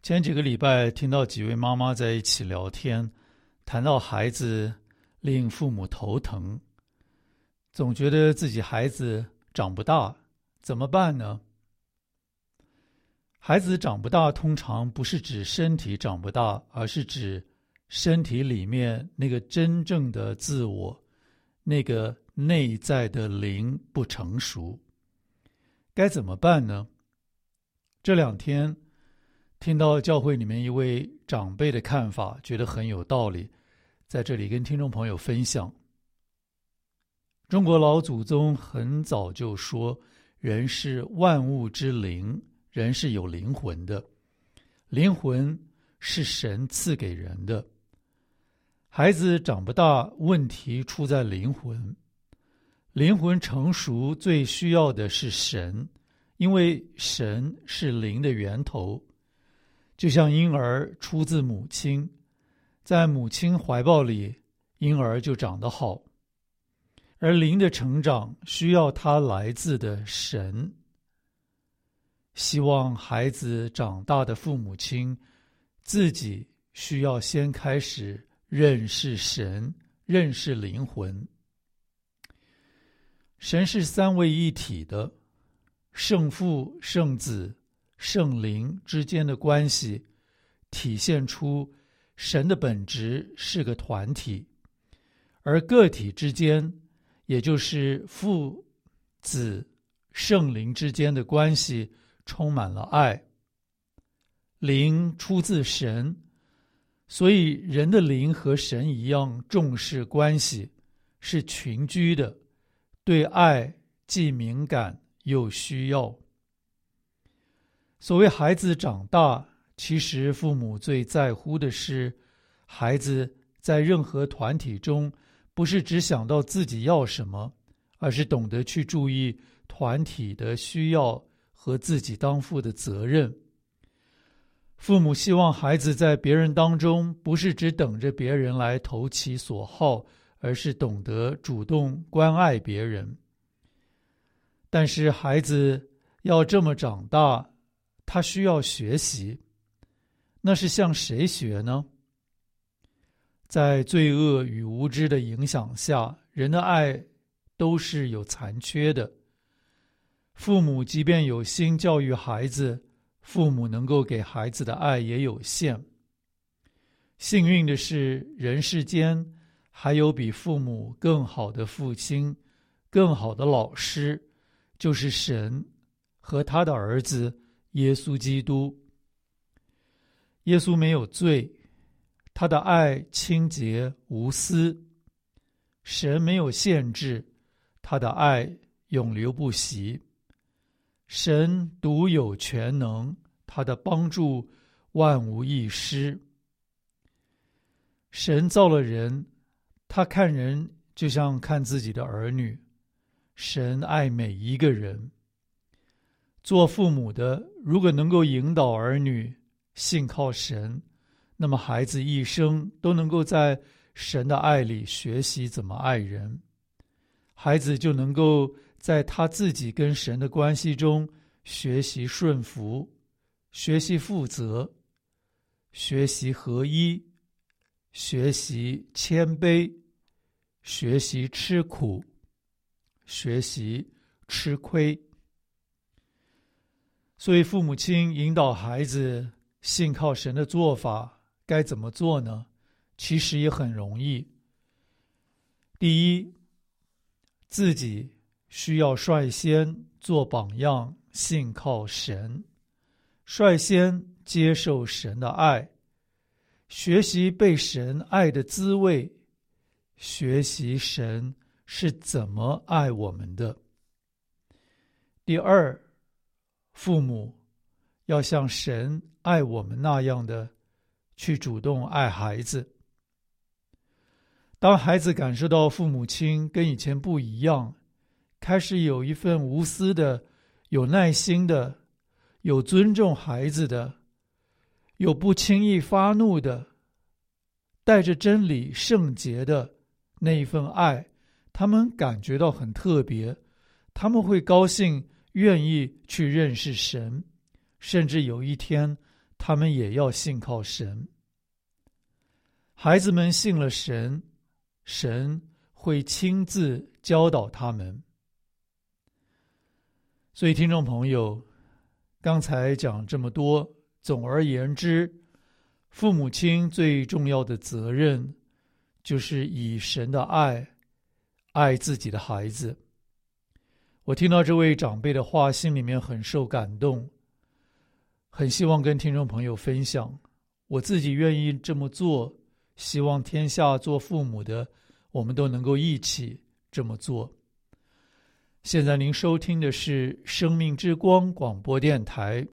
前几个礼拜听到几位妈妈在一起聊天，谈到孩子令父母头疼，总觉得自己孩子长不大，怎么办呢？孩子长不大通常不是指身体长不大，而是指身体里面那个真正的自我，那个内在的灵不成熟。该怎么办呢？这两天听到教会里面一位长辈的看法，觉得很有道理，在这里跟听众朋友分享。中国老祖宗很早就说，人是万物之灵，人是有灵魂的，灵魂是神赐给人的。孩子长不大，问题出在灵魂。灵魂成熟最需要的是神，因为神是灵的源头。就像婴儿出自母亲，在母亲怀抱里，婴儿就长得好。而灵的成长需要它来自的神。希望孩子长大的父母亲，自己需要先开始认识神，认识灵魂。神是三位一体的，圣父、圣子、圣灵之间的关系，体现出神的本质是个团体，而个体之间，也就是父、子、圣灵之间的关系，充满了爱。灵出自神，所以人的灵和神一样重视关系，是群居的，对爱既敏感又需要。所谓孩子长大，其实父母最在乎的是孩子在任何团体中，不是只想到自己要什么，而是懂得去注意团体的需要和自己当负的责任。父母希望孩子在别人当中，不是只等着别人来投其所好，而是懂得主动关爱别人。但是孩子要这么长大，他需要学习。那是向谁学呢？在罪恶与无知的影响下，人的爱都是有残缺的。父母即便有心教育孩子，父母能够给孩子的爱也有限。幸运的是，人世间还有比父母更好的父亲，更好的老师，就是神和他的儿子耶稣基督。耶稣没有罪，他的爱清洁无私。神没有限制，他的爱永流不息。神独有全能，他的帮助万无一失。神造了人，他看人就像看自己的儿女。神爱每一个人。做父母的，如果能够引导儿女信靠神，那么孩子一生都能够在神的爱里学习怎么爱人。孩子就能够在他自己跟神的关系中学习顺服，学习负责，学习合一，学习谦卑，学习吃苦，学习吃亏。所以父母亲引导孩子信靠神的做法该怎么做呢？其实也很容易。第一，自己需要率先做榜样，信靠神，率先接受神的爱，学习被神爱的滋味，学习神是怎么爱我们的。第二，父母要像神爱我们那样的去主动爱孩子。当孩子感受到父母亲跟以前不一样，开始有一份无私的、有耐心的、有尊重孩子的、有不轻易发怒的、带着真理圣洁的那一份爱，他们感觉到很特别，他们会高兴，愿意去认识神，甚至有一天他们也要信靠神。孩子们信了神，神会亲自教导他们。所以听众朋友，刚才讲这么多，总而言之，父母亲最重要的责任就是以神的爱爱自己的孩子。我听到这位长辈的话，心里面很受感动，很希望跟听众朋友分享。我自己愿意这么做，希望天下做父母的，我们都能够一起这么做。现在您收听的是生命之光广播电台。